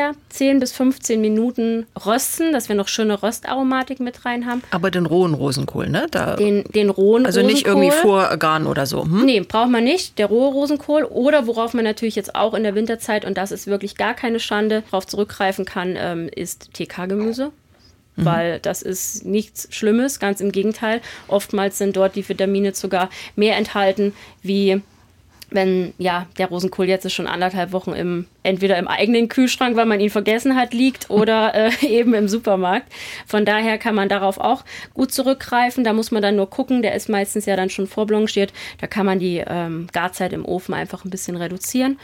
10 bis 15 Minuten rösten, dass wir noch schöne Röstaromatik mit rein haben. Aber den rohen Rosenkohl, ne? Den rohen also Rosenkohl. Nicht irgendwie vorgaren oder so. Nee, braucht man nicht. Der rohe Rosenkohl. Oder worauf man natürlich jetzt auch in der Winterzeit, und das ist wirklich gar keine Schande, darauf zurückgreifen kann, ist TK-Gemüse. Weil das ist nichts Schlimmes, ganz im Gegenteil. Oftmals sind dort die Vitamine sogar mehr enthalten, wie wenn der Rosenkohl jetzt schon 1,5 Wochen entweder im eigenen Kühlschrank, weil man ihn vergessen hat, liegt oder eben im Supermarkt. Von daher kann man darauf auch gut zurückgreifen. Da muss man dann nur gucken, der ist meistens ja dann schon vorblanchiert. Da kann man die Garzeit im Ofen einfach ein bisschen reduzieren.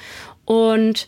Und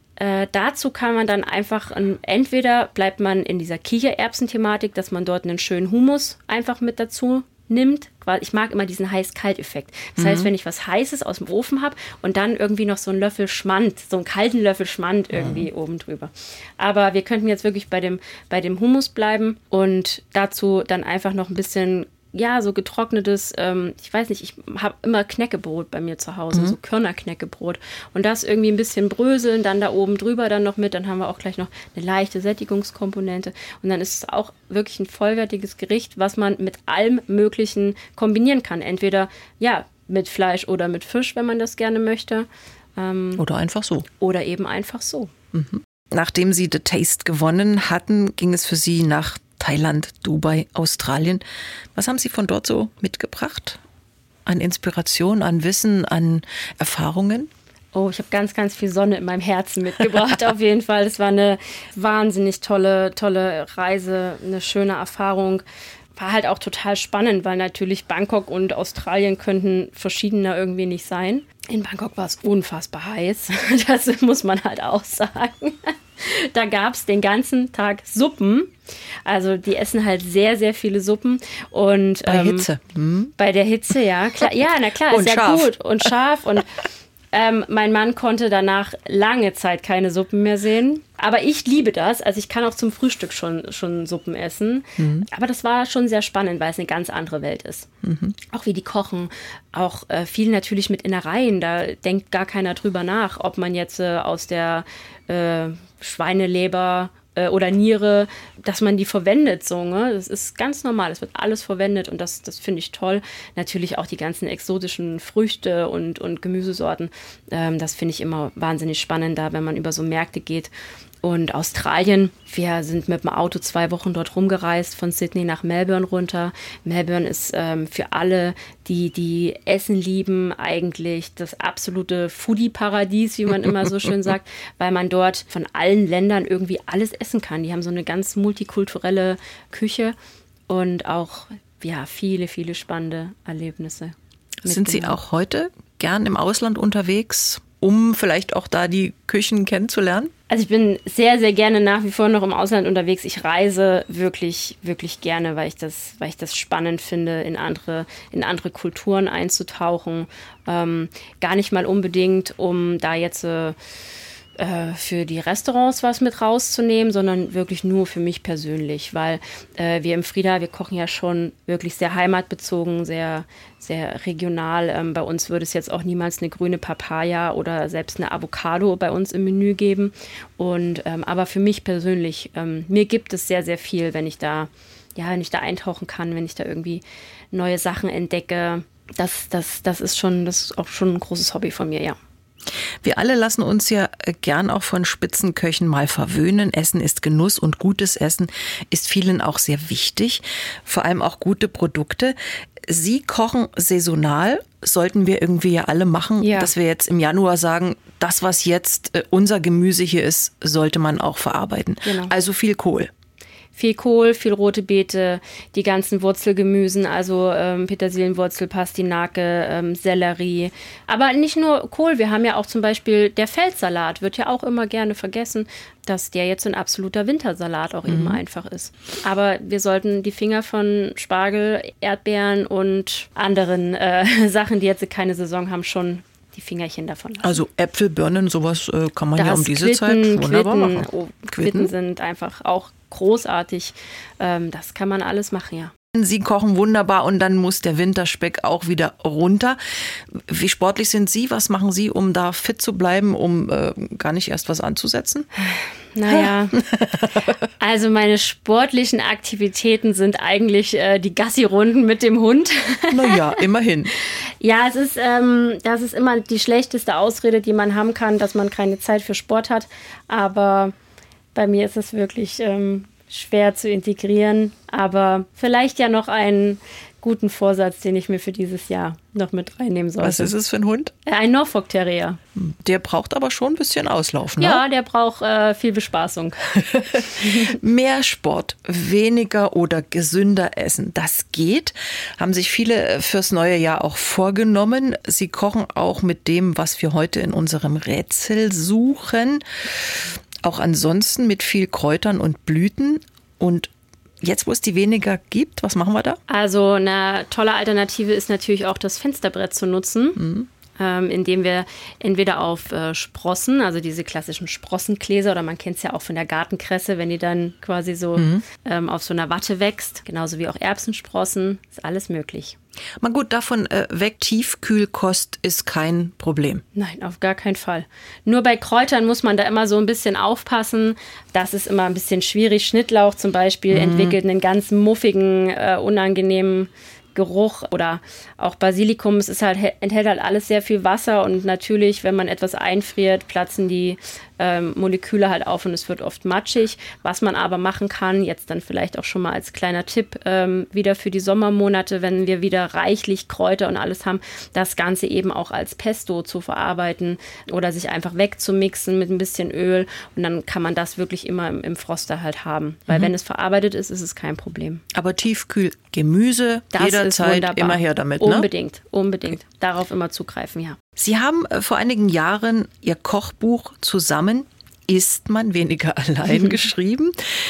dazu kann man dann einfach, entweder bleibt man in dieser Kichererbsen-Thematik, dass man dort einen schönen Hummus einfach mit dazu nimmt. Ich mag immer diesen Heiß-Kalt-Effekt. Das heißt, wenn ich was Heißes aus dem Ofen habe und dann irgendwie noch so einen Löffel Schmand, so einen kalten Löffel Schmand irgendwie oben drüber. Aber wir könnten jetzt wirklich bei dem Hummus bleiben und dazu dann einfach noch ein bisschen so getrocknetes, ich weiß nicht, ich habe immer Knäckebrot bei mir zu Hause, so Körnerknäckebrot. Und das irgendwie ein bisschen bröseln, dann da oben drüber dann noch mit, dann haben wir auch gleich noch eine leichte Sättigungskomponente. Und dann ist es auch wirklich ein vollwertiges Gericht, was man mit allem Möglichen kombinieren kann. Entweder, mit Fleisch oder mit Fisch, wenn man das gerne möchte. Oder einfach so. Oder eben einfach so. Nachdem Sie The Taste gewonnen hatten, ging es für Sie nach Thailand, Dubai, Australien. Was haben Sie von dort so mitgebracht? An Inspiration, an Wissen, an Erfahrungen? Oh, ich habe ganz, ganz viel Sonne in meinem Herzen mitgebracht, auf jeden Fall. Es war eine wahnsinnig tolle Reise, eine schöne Erfahrung. War halt auch total spannend, weil natürlich Bangkok und Australien könnten verschiedener irgendwie nicht sein. In Bangkok war es unfassbar heiß, das muss man halt auch sagen. Da gab es den ganzen Tag Suppen. Also die essen halt sehr, sehr viele Suppen. Und bei Hitze. Bei der Hitze, ja. Klar, ja, na klar, ist ja gut und scharf. Und mein Mann konnte danach lange Zeit keine Suppen mehr sehen. Aber ich liebe das. Also ich kann auch zum Frühstück schon Suppen essen. Aber das war schon sehr spannend, weil es eine ganz andere Welt ist. Auch wie die kochen. Auch viel natürlich mit Innereien. Da denkt gar keiner drüber nach, ob man jetzt aus der Schweineleber oder Niere, dass man die verwendet. So, ne? Das ist ganz normal. Es wird alles verwendet und das finde ich toll. Natürlich auch die ganzen exotischen Früchte und Gemüsesorten. Das finde ich immer wahnsinnig spannend, da wenn man über so Märkte geht. Und Australien, wir sind mit dem Auto 2 Wochen dort rumgereist, von Sydney nach Melbourne runter. Melbourne ist für alle, die Essen lieben, eigentlich das absolute Foodie-Paradies, wie man immer so schön sagt, weil man dort von allen Ländern irgendwie alles essen kann. Die haben so eine ganz multikulturelle Küche und auch viele, viele spannende Erlebnisse. Sind Sie auch heute gern im Ausland unterwegs, um vielleicht auch da die Küchen kennenzulernen? Also ich bin sehr, sehr gerne nach wie vor noch im Ausland unterwegs. Ich reise wirklich, wirklich gerne, weil ich das spannend finde, in andere Kulturen einzutauchen. Gar nicht mal unbedingt, um da jetzt für die Restaurants was mit rauszunehmen, sondern wirklich nur für mich persönlich, weil wir im Frieda, wir kochen ja schon wirklich sehr heimatbezogen, sehr, sehr regional. Bei uns würde es jetzt auch niemals eine grüne Papaya oder selbst eine Avocado bei uns im Menü geben. Und aber für mich persönlich, mir gibt es sehr, sehr viel, wenn ich da eintauchen kann, wenn ich da irgendwie neue Sachen entdecke. Das ist auch schon ein großes Hobby von mir, ja. Wir alle lassen uns ja gern auch von Spitzenköchen mal verwöhnen. Essen ist Genuss und gutes Essen ist vielen auch sehr wichtig. Vor allem auch gute Produkte. Sie kochen saisonal, sollten wir irgendwie ja alle machen, dass wir jetzt im Januar sagen, das, was jetzt unser Gemüse hier ist, sollte man auch verarbeiten. Genau. Also viel Kohl. Viel Kohl, viel rote Beete, die ganzen Wurzelgemüsen, also Petersilienwurzel, Pastinake, Sellerie. Aber nicht nur Kohl, wir haben ja auch zum Beispiel der Feldsalat, wird ja auch immer gerne vergessen, dass der jetzt ein absoluter Wintersalat auch eben einfach ist. Aber wir sollten die Finger von Spargel, Erdbeeren und anderen Sachen, die jetzt keine Saison haben, schon die Fingerchen davon lassen. Also Äpfel, Birnen, sowas kann man ja um diese Zeit wunderbar machen. Quitten sind einfach auch großartig. Das kann man alles machen, ja. Sie kochen wunderbar und dann muss der Winterspeck auch wieder runter. Wie sportlich sind Sie? Was machen Sie, um da fit zu bleiben, um gar nicht erst was anzusetzen? Naja, also meine sportlichen Aktivitäten sind eigentlich die Gassi-Runden mit dem Hund. Naja, immerhin. Ja, das ist immer die schlechteste Ausrede, die man haben kann, dass man keine Zeit für Sport hat. Aber bei mir ist es wirklich schwer zu integrieren. Aber vielleicht ja noch einen guten Vorsatz, den ich mir für dieses Jahr noch mit reinnehmen sollte. Was ist es für ein Hund? Ein Norfolk Terrier. Der braucht aber schon ein bisschen Auslauf, ne? Ja, der braucht viel Bespaßung. Mehr Sport, weniger oder gesünder essen, das geht. Haben sich viele fürs neue Jahr auch vorgenommen. Sie kochen auch mit dem, was wir heute in unserem Rätsel suchen. Auch ansonsten mit viel Kräutern und Blüten. Und jetzt, wo es die weniger gibt, was machen wir da? Also eine tolle Alternative ist natürlich auch das Fensterbrett zu nutzen, indem wir entweder auf Sprossen, also diese klassischen Sprossenkläser, oder man kennt es ja auch von der Gartenkresse, wenn die dann quasi so auf so einer Watte wächst, genauso wie auch Erbsensprossen, ist alles möglich. Mal gut, davon weg, Tiefkühlkost ist kein Problem. Nein, auf gar keinen Fall. Nur bei Kräutern muss man da immer so ein bisschen aufpassen. Das ist immer ein bisschen schwierig. Schnittlauch zum Beispiel entwickelt einen ganz muffigen, unangenehmen Geruch, oder auch Basilikum. Es ist enthält halt alles sehr viel Wasser, und natürlich, wenn man etwas einfriert, platzen die Moleküle halt auf und es wird oft matschig. Was man aber machen kann, jetzt dann vielleicht auch schon mal als kleiner Tipp wieder für die Sommermonate, wenn wir wieder reichlich Kräuter und alles haben, das Ganze eben auch als Pesto zu verarbeiten oder sich einfach wegzumixen mit ein bisschen Öl, und dann kann man das wirklich immer im Froster halt haben. Weil wenn es verarbeitet ist, ist es kein Problem. Aber Tiefkühlgemüse, jederzeit immer her damit, ne? Unbedingt. Okay. Darauf immer zugreifen, ja. Sie haben vor einigen Jahren Ihr Kochbuch Zusammen isst man weniger allein geschrieben.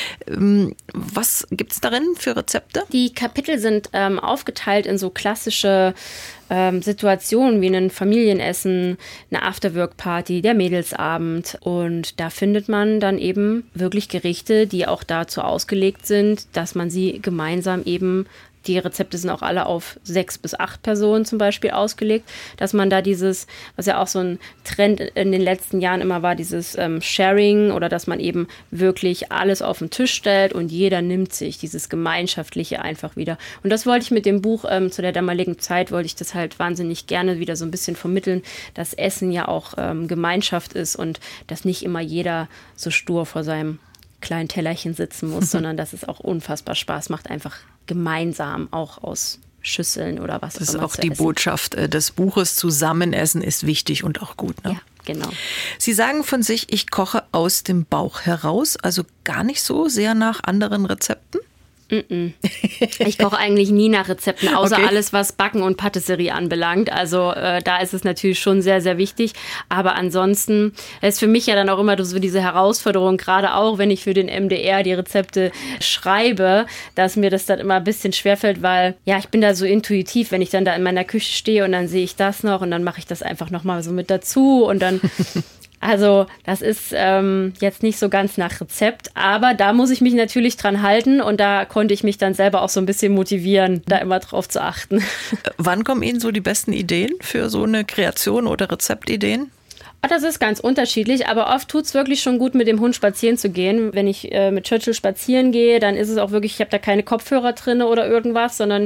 Was gibt's darin für Rezepte? Die Kapitel sind aufgeteilt in so klassische Situationen wie ein Familienessen, eine Afterwork-Party, der Mädelsabend. Und da findet man dann eben wirklich Gerichte, die auch dazu ausgelegt sind, dass man sie gemeinsam eben, die Rezepte sind auch alle auf 6 bis 8 Personen zum Beispiel ausgelegt, dass man da dieses, was ja auch so ein Trend in den letzten Jahren immer war, dieses Sharing, oder dass man eben wirklich alles auf den Tisch stellt und jeder nimmt sich dieses Gemeinschaftliche einfach wieder. Und das wollte ich mit dem Buch zu der damaligen Zeit, wollte ich das halt wahnsinnig gerne wieder so ein bisschen vermitteln, dass Essen ja auch Gemeinschaft ist und dass nicht immer jeder so stur vor seinem kleinen Tellerchen sitzen muss, sondern dass es auch unfassbar Spaß macht, einfach gemeinsam auch aus Schüsseln oder was auch immer. Das ist auch die Botschaft des Buches. Zusammenessen ist wichtig und auch gut, ne? Ja, genau. Sie sagen von sich, ich koche aus dem Bauch heraus, also gar nicht so sehr nach anderen Rezepten? Ich koche eigentlich nie nach Rezepten, außer Okay. alles, was Backen und Patisserie anbelangt. Also da ist es natürlich schon sehr, sehr wichtig. Aber ansonsten ist für mich ja dann auch immer so diese Herausforderung, gerade auch, wenn ich für den MDR die Rezepte schreibe, dass mir das dann immer ein bisschen schwerfällt, weil ja, ich bin da so intuitiv, wenn ich dann da in meiner Küche stehe und dann sehe ich das noch und dann mache ich das einfach nochmal so mit dazu und dann... Also das ist jetzt nicht so ganz nach Rezept, aber da muss ich mich natürlich dran halten und da konnte ich mich dann selber auch so ein bisschen motivieren, da immer drauf zu achten. Wann kommen Ihnen so die besten Ideen für so eine Kreation oder Rezeptideen? Das ist ganz unterschiedlich, aber oft tut es wirklich schon gut, mit dem Hund spazieren zu gehen. Wenn ich mit Churchill spazieren gehe, dann ist es auch wirklich, ich habe da keine Kopfhörer drin oder irgendwas, sondern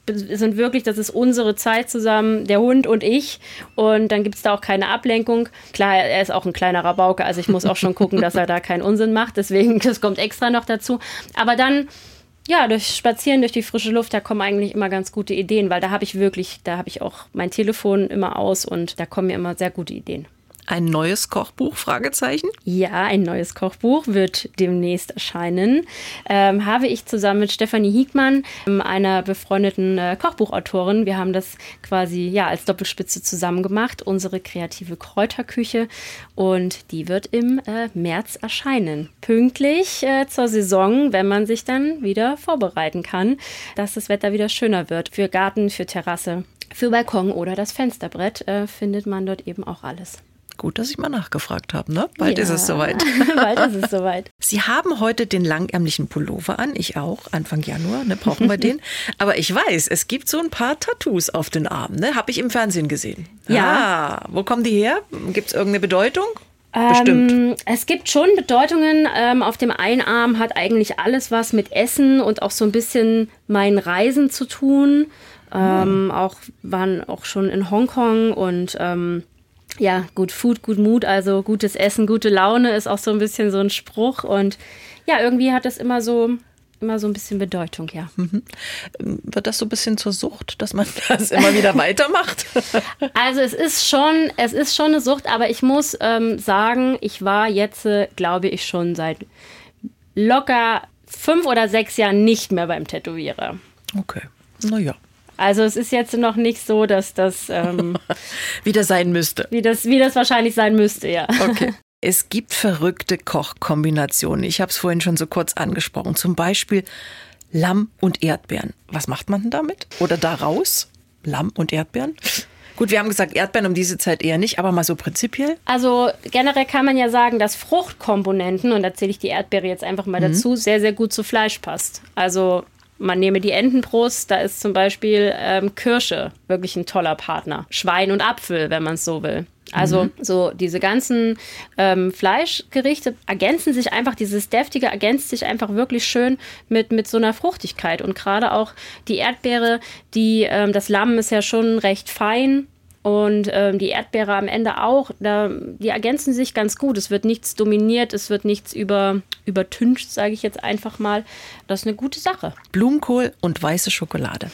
das ist unsere Zeit zusammen, der Hund und ich. Und dann gibt es da auch keine Ablenkung. Klar, er ist auch ein kleiner Rabauke, also ich muss auch schon gucken, dass er da keinen Unsinn macht. Deswegen, das kommt extra noch dazu. Aber dann... Ja, durch Spazieren, durch die frische Luft, da kommen eigentlich immer ganz gute Ideen, weil da habe ich auch mein Telefon immer aus und da kommen mir immer sehr gute Ideen. Ein neues Kochbuch, Fragezeichen? Ja, ein neues Kochbuch wird demnächst erscheinen. Habe ich zusammen mit Stefanie Hiegmann, einer befreundeten Kochbuchautorin, wir haben das quasi ja als Doppelspitze zusammen gemacht, unsere kreative Kräuterküche. Und die wird im März erscheinen. Pünktlich zur Saison, wenn man sich dann wieder vorbereiten kann, dass das Wetter wieder schöner wird. Für Garten, für Terrasse, für Balkon oder das Fensterbrett findet man dort eben auch alles. Gut, dass ich mal nachgefragt habe, ne? Bald ist es soweit. Bald ist es soweit. Sie haben heute den langärmlichen Pullover an, ich auch, Anfang Januar, ne, brauchen wir den. Aber ich weiß, es gibt so ein paar Tattoos auf den Armen, ne? Habe ich im Fernsehen gesehen. Ja. Wo kommen die her? Gibt es irgendeine Bedeutung? Bestimmt. Es gibt schon Bedeutungen. Auf dem einen Arm hat eigentlich alles was mit Essen und auch so ein bisschen meinen Reisen zu tun. Waren auch schon in Hongkong und ja, good food, good mood, also gutes Essen, gute Laune ist auch so ein bisschen so ein Spruch und ja, irgendwie hat das immer so ein bisschen Bedeutung, ja. Wird das so ein bisschen zur Sucht, dass man das immer wieder weitermacht? Also es ist schon eine Sucht, aber ich muss sagen, ich war jetzt, glaube ich, schon seit locker 5 oder 6 Jahren nicht mehr beim Tätowierer. Okay, naja. Also es ist jetzt noch nicht so, dass das wieder sein müsste. Wie das wahrscheinlich sein müsste, ja. Okay. Es gibt verrückte Kochkombinationen. Ich habe es vorhin schon so kurz angesprochen. Zum Beispiel Lamm und Erdbeeren. Was macht man denn damit? Oder daraus? Lamm und Erdbeeren? Gut, wir haben gesagt, Erdbeeren um diese Zeit eher nicht, aber mal so prinzipiell. Also generell kann man ja sagen, dass Fruchtkomponenten, und da zähle ich die Erdbeere jetzt einfach mal dazu, sehr, sehr gut zu Fleisch passt. Also man nehme die Entenbrust, da ist zum Beispiel Kirsche wirklich ein toller Partner. Schwein und Apfel, wenn man es so will. Also so diese ganzen Fleischgerichte ergänzen sich einfach, dieses Deftige ergänzt sich einfach wirklich schön mit so einer Fruchtigkeit. Und gerade auch die Erdbeere, das Lamm ist ja schon recht fein. Und die Erdbeere am Ende auch, die ergänzen sich ganz gut. Es wird nichts dominiert, es wird nichts übertüncht, sage ich jetzt einfach mal. Das ist eine gute Sache. Blumenkohl und weiße Schokolade.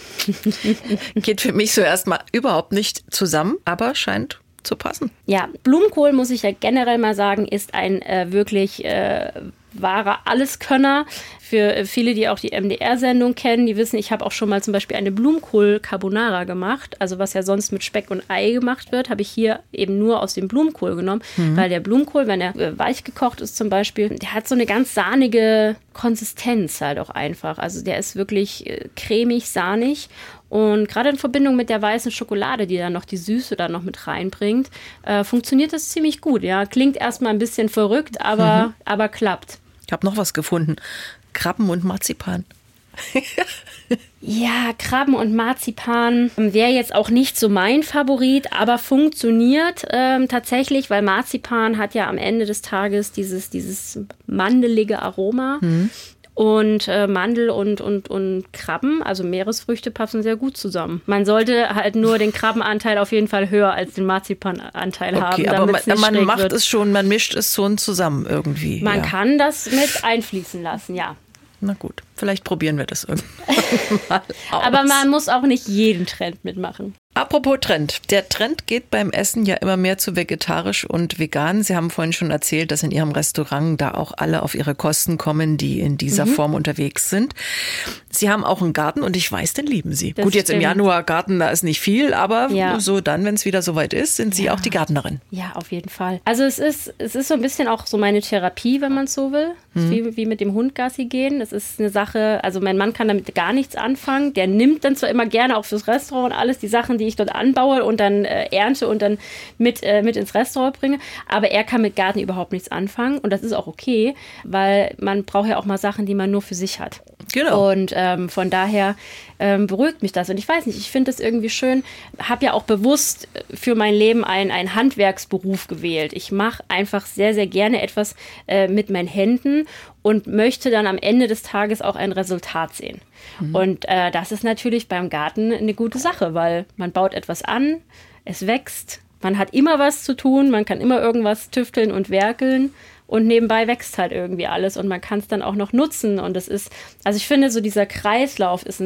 Geht für mich so erstmal überhaupt nicht zusammen, aber scheint zu passen. Ja, Blumenkohl, muss ich ja generell mal sagen, ist ein wirklich wahrer Alleskönner. Für viele, die auch die MDR-Sendung kennen, die wissen, ich habe auch schon mal zum Beispiel eine Blumenkohl-Carbonara gemacht. Also was ja sonst mit Speck und Ei gemacht wird, habe ich hier eben nur aus dem Blumenkohl genommen. Weil der Blumenkohl, wenn er weich gekocht ist zum Beispiel, der hat so eine ganz sahnige Konsistenz halt auch einfach. Also der ist wirklich cremig, sahnig. Und gerade in Verbindung mit der weißen Schokolade, die dann noch die Süße dann noch mit reinbringt, funktioniert das ziemlich gut. Ja, klingt erstmal ein bisschen verrückt, aber klappt. Ich habe noch was gefunden. Krabben und Marzipan. Ja, Krabben und Marzipan wäre jetzt auch nicht so mein Favorit, aber funktioniert tatsächlich, weil Marzipan hat ja am Ende des Tages dieses mandelige Aroma. Und Mandel und Krabben, also Meeresfrüchte, passen sehr gut zusammen. Man sollte halt nur den Krabbenanteil auf jeden Fall höher als den Marzipananteil haben, Okay, aber damit es nicht man schräg macht wird. es schon, man mischt es schon zusammen irgendwie. Man ja. kann das mit einfließen lassen, ja. Na gut, vielleicht probieren wir das irgendwann mal aus. Aber man muss auch nicht jeden Trend mitmachen. Apropos Trend. Der Trend geht beim Essen ja immer mehr zu vegetarisch und vegan. Sie haben vorhin schon erzählt, dass in Ihrem Restaurant da auch alle auf ihre Kosten kommen, die in dieser Form unterwegs sind. Sie haben auch einen Garten und ich weiß, den lieben Sie. Das Gut, jetzt stimmt. im Januar Garten, da ist nicht viel, aber Ja. so dann, wenn es wieder soweit ist, sind Sie auch die Gärtnerin. Ja, auf jeden Fall. Also es ist so ein bisschen auch so meine Therapie, wenn man es so will. Es ist wie mit dem Hund Gassi gehen. Das ist eine Sache, also mein Mann kann damit gar nichts anfangen. Der nimmt dann zwar immer gerne auch fürs Restaurant und alles die Sachen, die ich dort anbaue und dann ernte und dann mit ins Restaurant bringe. Aber er kann mit Garten überhaupt nichts anfangen und das ist auch okay, weil man braucht ja auch mal Sachen, die man nur für sich hat. Genau. Und von daher beruhigt mich das. Und ich weiß nicht, ich finde das irgendwie schön. Habe ja auch bewusst für mein Leben einen Handwerksberuf gewählt. Ich mache einfach sehr, sehr gerne etwas mit meinen Händen und möchte dann am Ende des Tages auch ein Resultat sehen. Und das ist natürlich beim Garten eine gute Sache, weil man baut etwas an, es wächst, man hat immer was zu tun, man kann immer irgendwas tüfteln und werkeln. Und nebenbei wächst halt irgendwie alles und man kann es dann auch noch nutzen. Und das ist, also ich finde, so dieser Kreislauf ist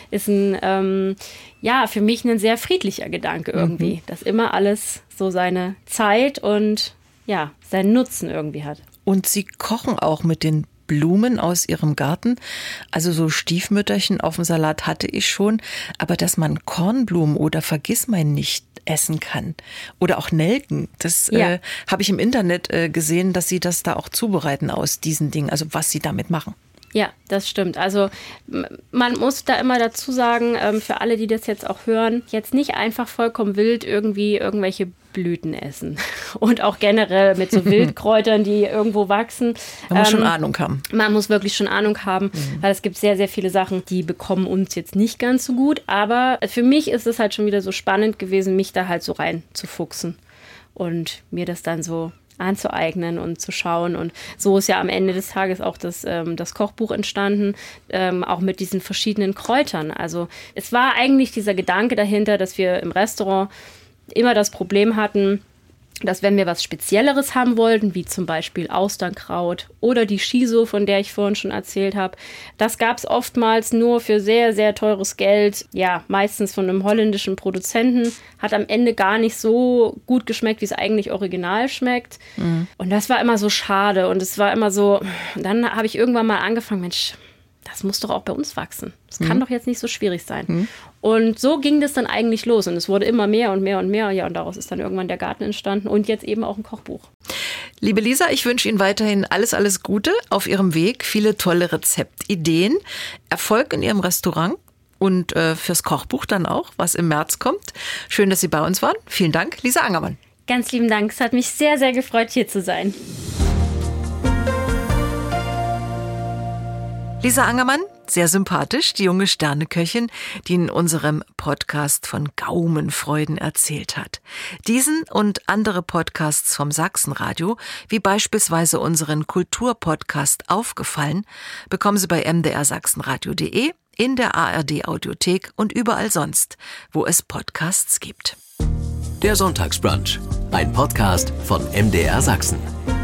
ein für mich ein sehr friedlicher Gedanke irgendwie, dass immer alles so seine Zeit und ja, seinen Nutzen irgendwie hat. Und Sie kochen auch mit den Blumen aus Ihrem Garten. Also so Stiefmütterchen auf dem Salat hatte ich schon. Aber dass man Kornblumen oder Vergissmeinnicht essen kann oder auch Nelken, das habe ich im Internet gesehen, dass Sie das da auch zubereiten aus diesen Dingen, also was Sie damit machen. Ja, das stimmt. Also man muss da immer dazu sagen, für alle, die das jetzt auch hören, jetzt nicht einfach vollkommen wild irgendwie irgendwelche Blüten essen. Und auch generell mit so Wildkräutern, die irgendwo wachsen. Man muss schon Ahnung haben. Man muss wirklich schon Ahnung haben, weil es gibt sehr, sehr viele Sachen, die bekommen uns jetzt nicht ganz so gut. Aber für mich ist es halt schon wieder so spannend gewesen, mich da halt so rein zu fuchsen und mir das dann so anzueignen und zu schauen. Und so ist ja am Ende des Tages auch das Kochbuch entstanden, auch mit diesen verschiedenen Kräutern. Also es war eigentlich dieser Gedanke dahinter, dass wir im Restaurant immer das Problem hatten, dass wenn wir was Spezielleres haben wollten, wie zum Beispiel Austernkraut oder die Shiso, von der ich vorhin schon erzählt habe, das gab es oftmals nur für sehr, sehr teures Geld, ja, meistens von einem holländischen Produzenten, hat am Ende gar nicht so gut geschmeckt, wie es eigentlich original schmeckt. Und das war immer so schade und es war immer so, dann habe ich irgendwann mal angefangen, Mensch, das muss doch auch bei uns wachsen. Das kann doch jetzt nicht so schwierig sein. Und so ging das dann eigentlich los. Und es wurde immer mehr und mehr und mehr. Ja, und daraus ist dann irgendwann der Garten entstanden und jetzt eben auch ein Kochbuch. Liebe Lisa, ich wünsche Ihnen weiterhin alles, alles Gute auf Ihrem Weg. Viele tolle Rezeptideen. Erfolg in Ihrem Restaurant und fürs Kochbuch dann auch, was im März kommt. Schön, dass Sie bei uns waren. Vielen Dank, Lisa Angermann. Ganz lieben Dank. Es hat mich sehr, sehr gefreut, hier zu sein. Lisa Angermann, sehr sympathisch, die junge Sterneköchin, die in unserem Podcast von Gaumenfreuden erzählt hat. Diesen und andere Podcasts vom Sachsenradio, wie beispielsweise unseren Kulturpodcast Aufgefallen, bekommen Sie bei mdrsachsenradio.de, in der ARD-Audiothek und überall sonst, wo es Podcasts gibt. Der Sonntagsbrunch, ein Podcast von MDR Sachsen.